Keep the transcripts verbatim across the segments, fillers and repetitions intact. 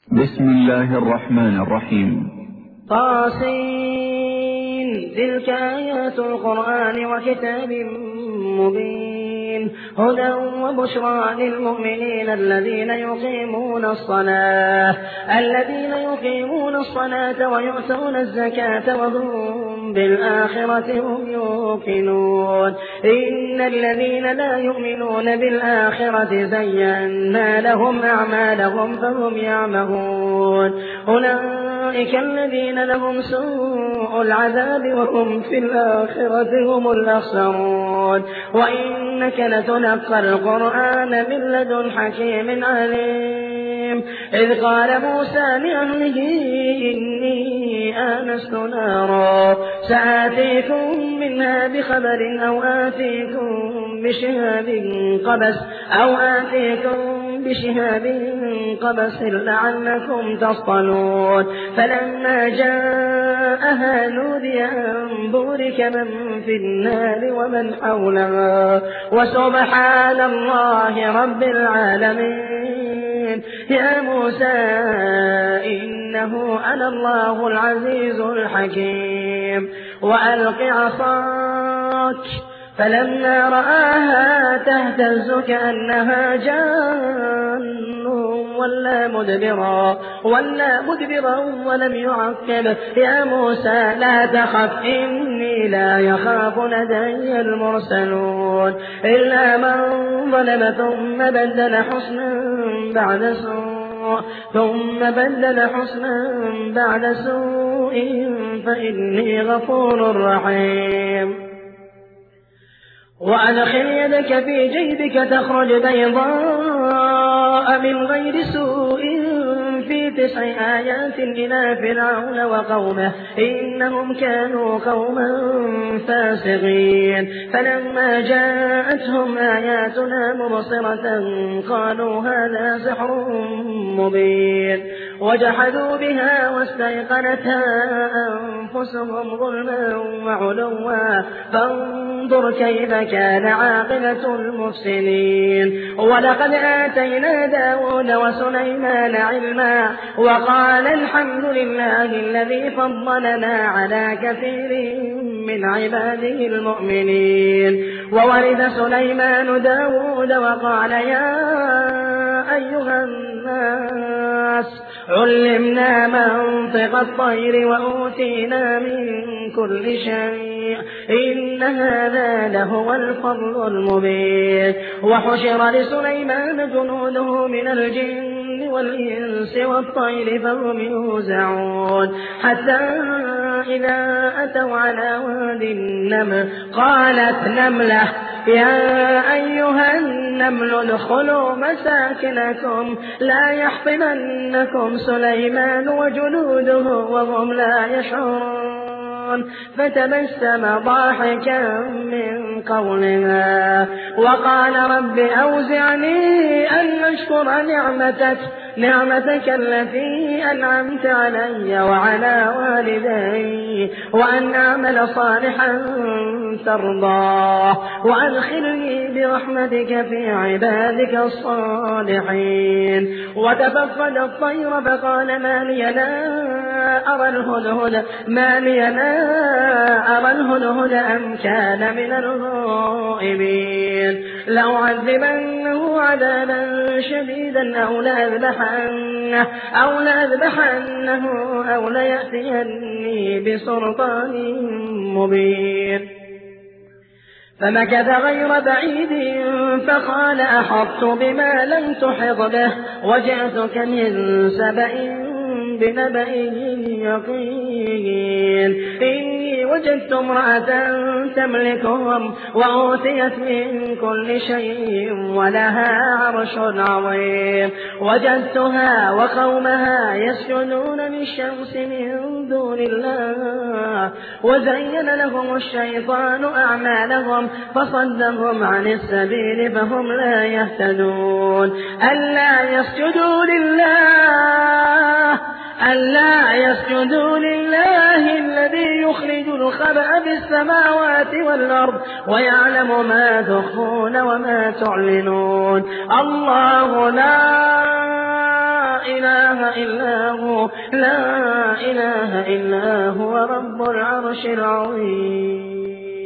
بسم الله الرحمن الرحيم. طاسين تلك آيات القرآن وكتاب مبين هدى وبشرى للمؤمنين الذين يقيمون الصلاة الذين يقيمون الصلاة ويؤتون الزكاة وهم بالآخرة هم يوقنون إن الذين لا يؤمنون بالآخرة زينا لهم أعمالهم فهم يعمهون أولئك الذين لهم سوء العذاب وهم في الآخرة هم الأخسرون وإنك لتلقى القرآن من لدن حكيم عليم إذ قال موسى لأهله إني آنست نارا سآتيكم منها بخبر أو آتيكم بشهاب قبس أو آتيكم بشهاب قبس لعلكم تصطلون فلما جاءها نودي أن بورك من في النار ومن حولها وسبحان الله رب العالمين يا موسى إنه أنا الله العزيز الحكيم وألق عصاك فلما رآها تهتز كأنها جان ولا مدبرا ولا مدبرا ولم يعقب يا موسى لا تخف إني لا يخاف لدي المرسلون إلا من ظلم ثم بدل حسنا بعد سوء ثم بدل حسنا بعد سوء فإني غفور رحيم وأدخل يدك في جيبك تخرج بيضاء من غير سوء في تسع آيات إلى فرعون وقومه إنهم كانوا قوما فاسقين فلما جاءتهم آياتنا مبصرة قالوا هذا سحر مبين وجحدوا بها واستيقنتها أنفسهم ظلما وعلوا فانظر كيف كان عاقبة المفسدين ولقد آتينا داود وسليمان علما وقال الحمد لله الذي فضلنا على كثير من عباده المؤمنين وورث سليمان داود وقال يا أيها الناس علمنا منطق الطير وأوتينا من كل شيء إن هذا لهو الفضل المبين وحشر لسليمان جنوده من الجن والإنس والطير فهم يوزعون حتى إذا أتوا على واد النمل قالت نملة يا أيها النمل ادخلوا مساكنكم لا يحطمنكم سليمان وجنوده وهم لا يشعرون فتبسم ضاحكا من قولها وقال رب أوزعني أن أشكر نعمتك نعمتك التي أنعمت علي وعلى والدي وأن أعمل صالحا ترضاه وأدخلني برحمتك في عبادك الصالحين وتفقد الطير فقال ما لي لا أرى الهدهد ما لي لا أرى الهدهد أم كان من الغائبين لأعذبنه عذابا شديدا أو لأذبحنه أو لأذبحنه أو ليأتيني بسلطان مبين فمكث غير بعيد فقال أحطت بما لم تحط به وجئتك من سبأ بنبأ يقين إني وجدت امرأة تملكهم وأوتيت من كل شيء ولها عرش عظيم وجدتها وقومها يسجدون للشمس من دون الله وزين لهم الشيطان أعمالهم فصدهم عن السبيل فهم لا يهتدون ألا يسجدوا لله ألا يسجدوا لله الذي يخرج الخبأ في السماوات والأرض ويعلم ما تخفون وما تعلنون الله لا إله إلا هو لا إله إلا هو رب العرش العظيم.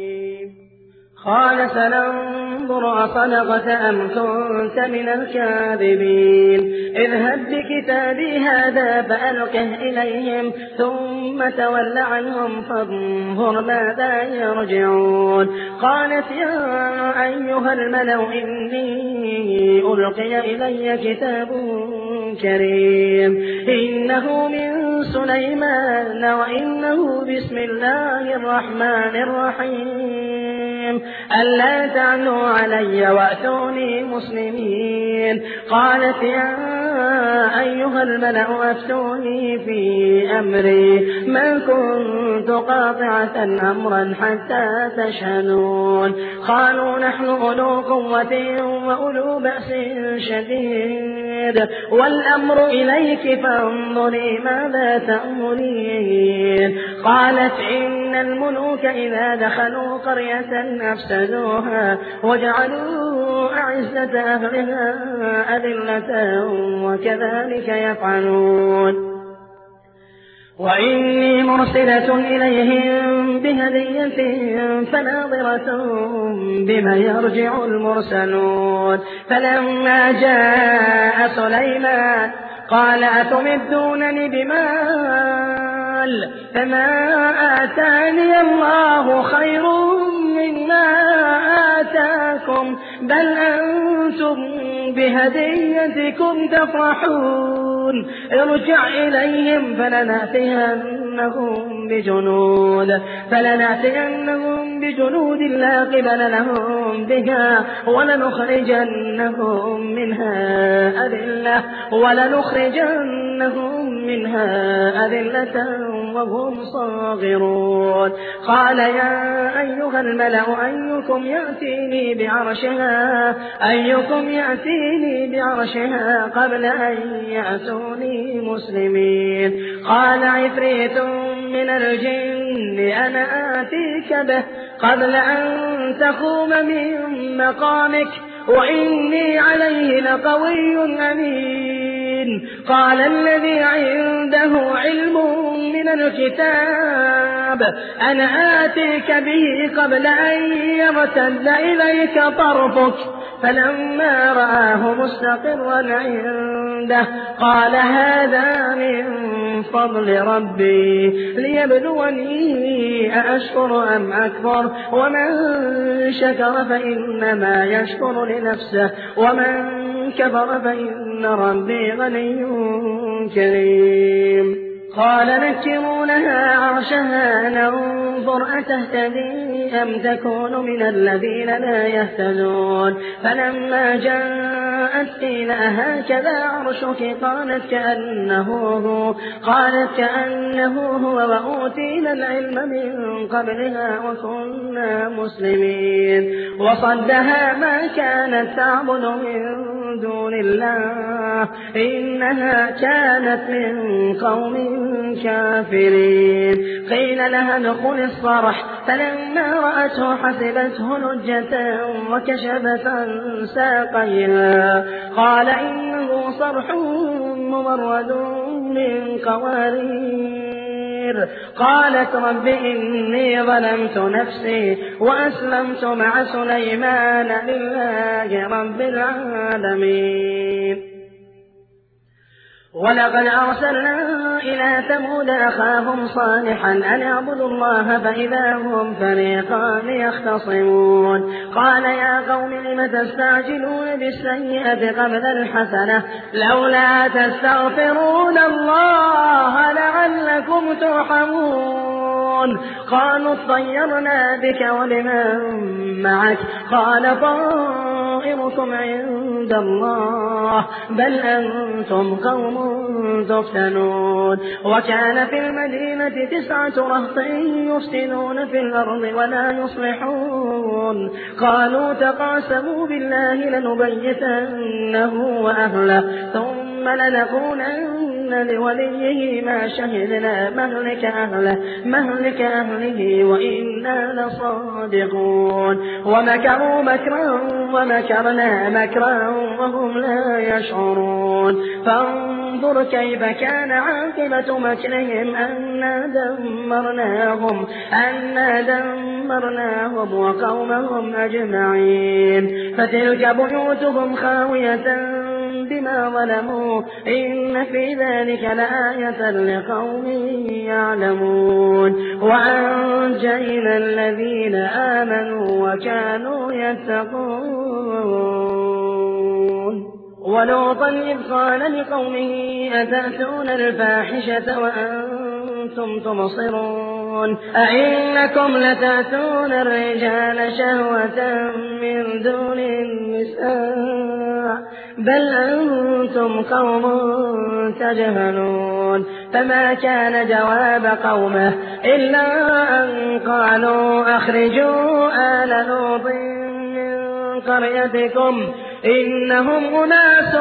قال سننظر أصدقت أم كنت من الكاذبين اذهب بكتابي هذا فألقه إليهم ثم تول عنهم فانظر ماذا يرجعون. قالت يا أيها الملأ إني ألقي إلي كتاب كريم إنه من سليمان وإنه بسم الله الرحمن الرحيم ألا تعلوا علي وأتوني مسلمين. قالت يا أيها الملأ أفتوني في أمري ما كنت قاطعة أمرا حتى تشهدون. قالوا نحن أولو قوة وأولو بأس شديد والأمر إليك فانظري ماذا تأمرين. قالت إن الملوك إذا دخلوا قرية أفسدوها وجعلوا أعزة أهلها أذلة وكذلك يفعلون. وإني مرسلة إليهم بهدية فناظرة بما يرجع المرسلون. فلما جاء سليمان قال أتمدونني بمال فما آتاني الله خير مما آتاكم بل أنتم بهديتكم تفرحون. ارجع إليهم فلنأتينهم بجنود فلنأتينهم بجنود لا قبل لهم بها ولنخرجنهم منها أذلة ولنخرجنهم منها أذلة وهم صاغرون. قال يا أيها الملأ أيكم يأتيني بعرشها أيكم يأتيني بعرشها قبل أن يأتوني مسلمين. قال عفريت من الجن أنا آتيك به قبل أن تقوم من مقامك وإني عليه لقوي أمين. قال الذي عنده علم من الكتاب أنا آتيك به قبل أن يرتد إليك طرفك فلما رآه مستقرا عنده قال هذا من فضل ربي ليبلوني أأشكر أم أكفر ومن شكر فإنما يشكر لنفسه ومن كفر فإن ربي غني كريم. قال نكروا لها عرشها ننظر أتهتدي أم تكون من الذين لا يهتدون. فلما جاءت قيل أهكذا عرشك قالت كأنه هو قالت كأنه هو وأوتينا العلم من قبلها وكنا مسلمين. وصدها ما كانت تعبد من دون الله إنها كانت من قوم كافرين. قيل لها ادخل الصرح فلما رأته حسبته لجة وكشفت عن ساقيها قال إنه صرح ممرد من قوارير. قالت رب إني ظلمت نفسي وأسلمت مع سليمان لله رب العالمين. ولقد أرسلنا إلى ثمود أخاهم صالحا أن اعبدوا الله فإذا هم فريقان يختصمون. قال يا قوم لم تستعجلون بالسيئة قبل الحسنة لولا تستغفرون الله لعلكم ترحمون. قالوا اطيرنا بك وبمن معك قال طائركم عند الله بل أنتم قوم تفتنون. وكان في المدينة تسعة رهط يفسدون في الأرض ولا يصلحون. قالوا تقاسموا بالله لنبيتنه وأهله ثم ثم لنقولن لوليه ما شهدنا مهلك أهله, مهلك أهله وإنا لصادقون ومكروا مكرا ومكرنا مكرا وهم لا يشعرون فانظر كيف كان عاقبة مكرهم أنا دمرناهم, أنا دمرناهم وقومهم أجمعين فتلك بيوتهم خاوية بما ظلموا إن في ذلك لآية لقوم يعلمون وأنجينا الذين آمنوا وكانوا يتقون ولوطا إذ قال لقومه أتأتون الفاحشة وأنتم تبصرون أئنكم لتأتون الرجال شهوة من دون النساء بل أنتم قوم تجهلون فما كان جواب قومه إلا أن قالوا أخرجوا آل لوط من قريتكم إنهم أناس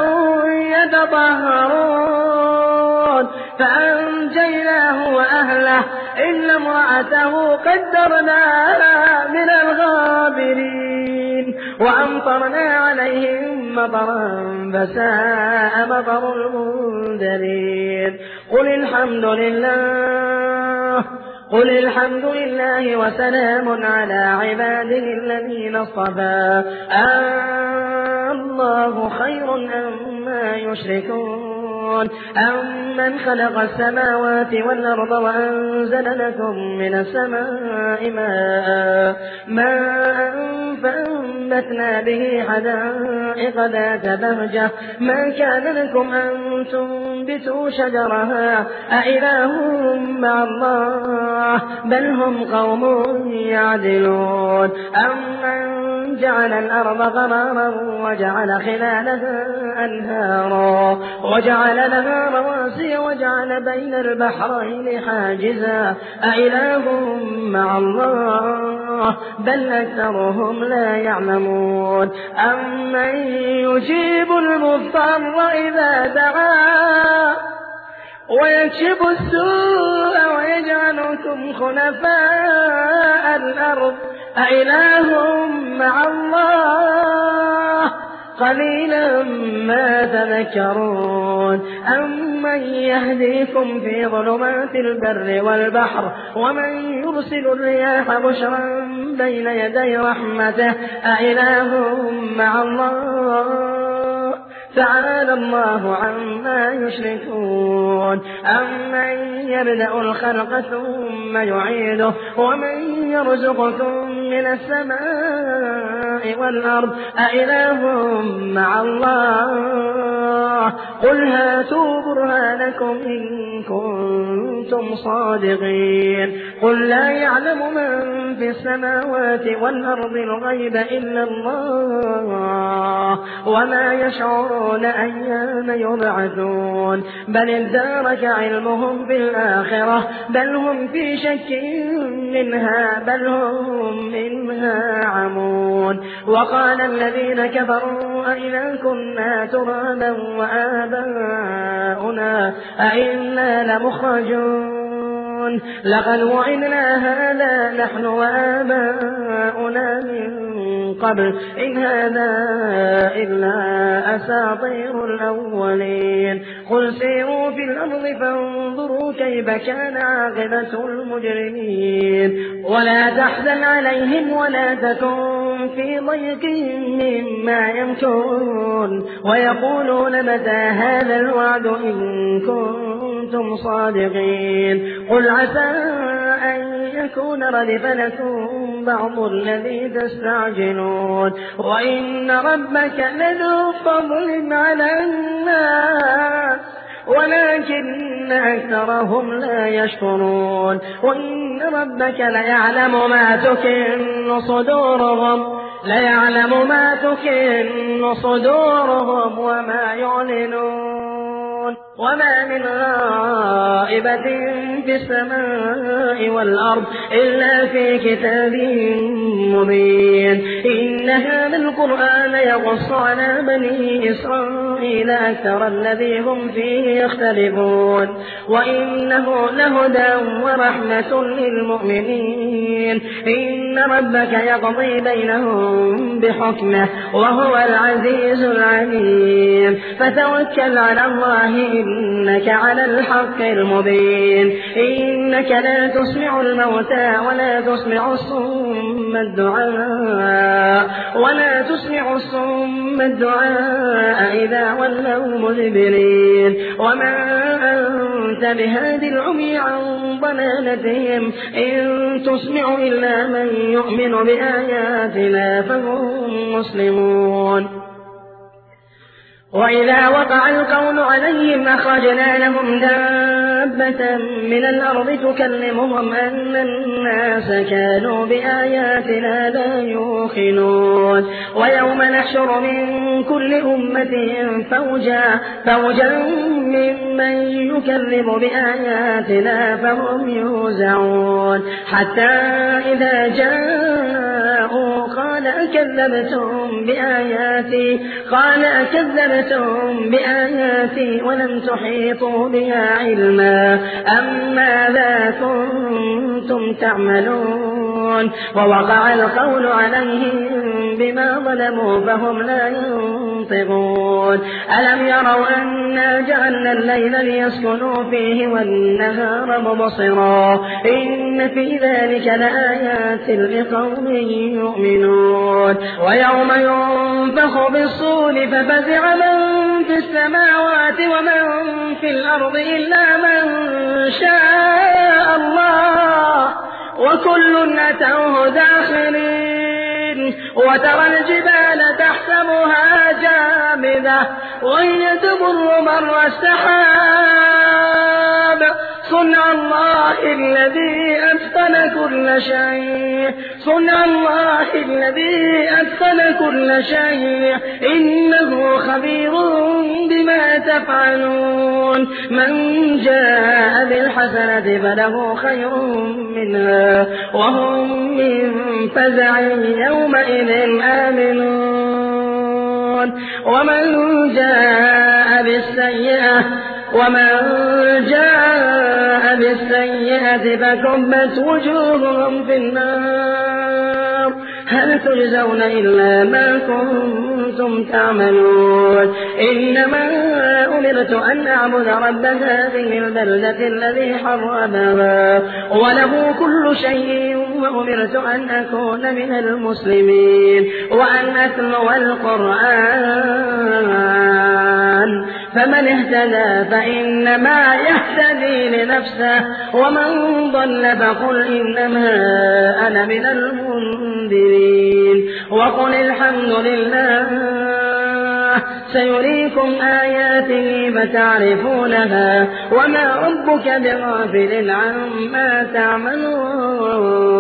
يتطهرون فأنجيناه وأهله إلا امرأته قدرناها من الغابرين وأمطرنا عليهم مطرا فساء مطر المنذرين قل الحمد لله قل الحمد لله وسلام على عباده الذين اصطفى الله خير أما يشركون أمن خلق السماوات والأرض وأنزل لكم من السماء ماء ماء فأنبتنا به حدائق ذات بهجة ما كان لكم أن تنبتوا شجرها أإله مع الله بل هم قوم يعدلون أمن جعل الأرض قرارا وجعل خلالها أنهارا وجعل لها رواسي وجعل بين البحرين حاجزا أإله مع الله بل أكثرهم لا يعلمون أمن يجيب المضطر إذا دعاه ويكشف السوء ويجعلكم خلفاء الأرض أإله مع الله قليلا ما تذكرون أمن يهديكم في ظلمات البر والبحر ومن يرسل الرياح بشرا بين يدي رحمته أإله مع الله تعالى الله عما يشركون أمن يبدأ الخلق ثم يعيده ومن يرزقكم من السماء والأرض أإله مع الله قل هاتوا برهانكم إن كنتم صادقين قل لا يعلم من في السماوات والأرض الغيب إلا الله وما يشعرون أيام يبعثون بل ادارك علمهم في الآخرة بل هم في شك منها بل هم منها عمون وقال الذين كفروا أئذا كنا ترابا وآباؤنا أئنا لمخرجون لقد وعدنا هذا نحن وآباؤنا من قبل إن هذا إلا أساطير الأولين قل سيروا في الأرض فانظروا كيف كان عاقبة المجرمين ولا تحزن عليهم ولا تكن في ضيق مما يمكرون ويقولون متى هذا الوعد إن كنتم صادقين قل عسى أن يكون ردف لكم بعض الذي تستعجلون وإن ربك لذو فضل على الناس ولكن أكثرهم لا يشكرون وإن ربك ليعلم ما تكن صدورهم ليعلم ما تكن صدورهم وما يعلنون وما من غائبة في السماء والأرض إلا في كتاب مبين. إن هذا القرآن يقص على بني إسرائيل أكثر الذي هم فيه يختلفون وإنه لهدى ورحمة للمؤمنين. إن ربك يقضي بينهم بحكمه وهو العزيز العليم. فتوكل على الله إنك على الحق المبين. إنك لا تسمع الموتى ولا تسمع الصم الدعاء ولا تسمع الصم الدعاء إذا ولوا مدبرين. وما أنت بهادي العمي عن ضلالتهم إن تسمع إلا من يؤمن بآياتنا فهم مسلمون. وإذا وقع القول عليهم أخرجنا لهم دابة من الأرض تكلمهم أن الناس كانوا بآياتنا لا يوقنون. ويوم نحشر من كل أمة فوجا فوجا ممن يكذب بآياتنا فهم يوزعون حتى إذا جاءوا قال أكذبتم بآياتي قال أكذبتم بآياتي ولم تحيطوا بها علما أم ماذا كنتم تعملون. ووقع القول عليهم بما ظلموا فهم لا ينطقون. ألم يروا أنا جعلنا الليل ليسكنوا فيه والنهار مبصرا إن في ذلك لآيات لقوم يؤمنون. ويوم ينفخ بالصور ففزع من في السماوات ومن في الأرض إلا من شاء الله وكل أتوه داخلين. وترى الجبال تحسبها جامدة وهي تمر مر السحاب صنع الله الذي أتقن كل شيء صنع الله الذي أتقن كل شيء إنه خبير بما تفعلون. من جاء بالحسنة فله خير منها وهم من فزع يومئذ آمنون. ومن جاء بالسيئة ومن جاء بالسيئة فكبت وجوههم في النار هل تجزون إلا ما كنتم تعملون. إنما أمرت أن أعبد رب هذه البلدة الذي حرمها وله كل شيء وأمرت أن أكون من المسلمين وأن أتلو القرآن فمن اهتدى فإنما يهتدي لنفسه ومن ضل فقل إنما أنا من المنذرين. وقل الحمد لله سيريكم آياته فتعرفونها وما ربك بغافل عما تعملون.